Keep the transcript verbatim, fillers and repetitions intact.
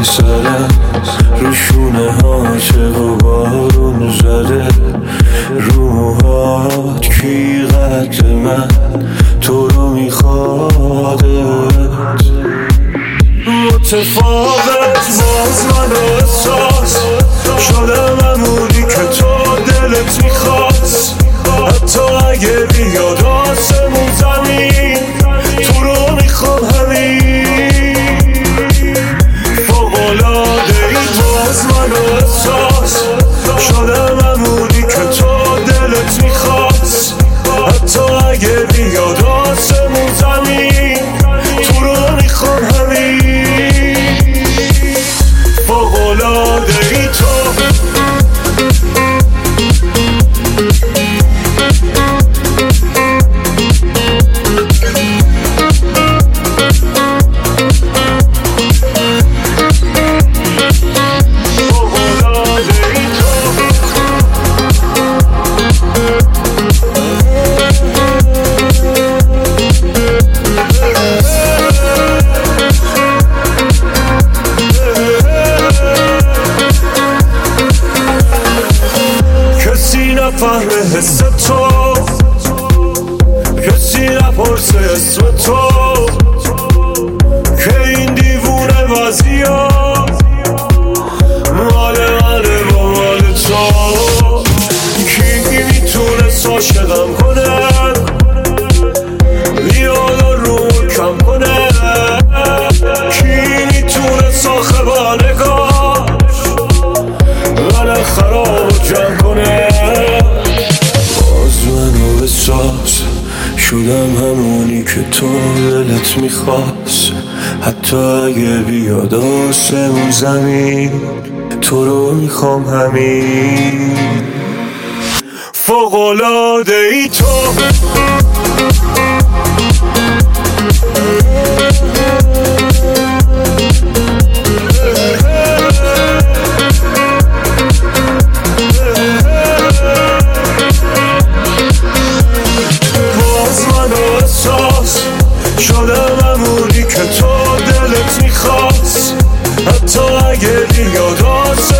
سره رو شونه ها چه بارون زده رو موهات کی قد من تو رو میخوادت متفاوت باز من احساس شدم همونی که تو دلت میخواست حتی اگه بیاد آسمون زمین تو رو میخوام همین فوق‌العاده ای باز من احساس شدم همونی که تو دلت میخواست حتی اگه بیاد آسمون زمین تو رو میخوام همین فوق‌العاده ای تو فهم حس تو کسی نپرسه اسم تو که این دیوونه بازی ها مال منه با مال تو کی میتونه عاشقم کنه بیاد و رو کم کنه کی میتونه ساخه با نگاش من خراب و جمع کنه شدم همونی که تو دلت میخواست حتی اگه بیاد آسمون زمین تو رو میخوام همین فوق‌العاده ای تو شدم همونی که تو دلت میخواست حتی اگه بیاد آسمون